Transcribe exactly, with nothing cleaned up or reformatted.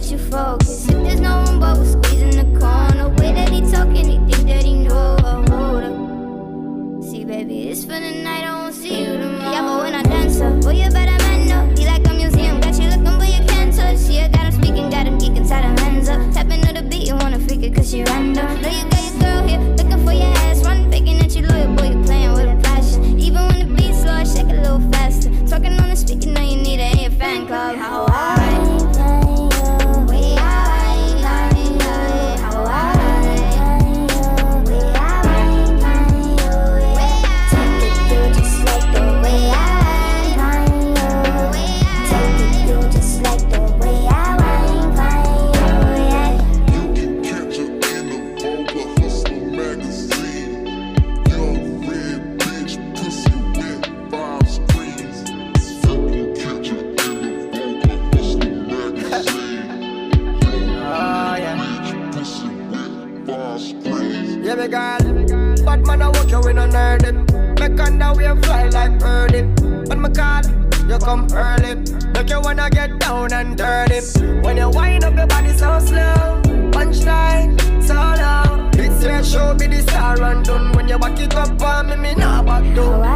let you focus. If there's no one but we're squeezing the corner. Way that he talking, he think that he know. Hold up. See, baby, it's for the night, I won't see you tomorrow. Yeah, but when I dance up, boy, you better man up. He like a museum, got you looking, but you can't touch. See, I got him speaking, got him geeking, tied him hands up. Tapping to the beat, you wanna freak it, cause she random. Know you got your girl here, looking for your ass. Run, begging that you loyal, boy, you playing with a passion. Even when the beat's slow, I shake a little faster. Talking on the speaker, know you need it in your fan club. How I come early, make you wanna get down and dirty. When you wind up your body so slow, punchline so low. It's your show, be the star and done. When you back it up on me, me nah back down.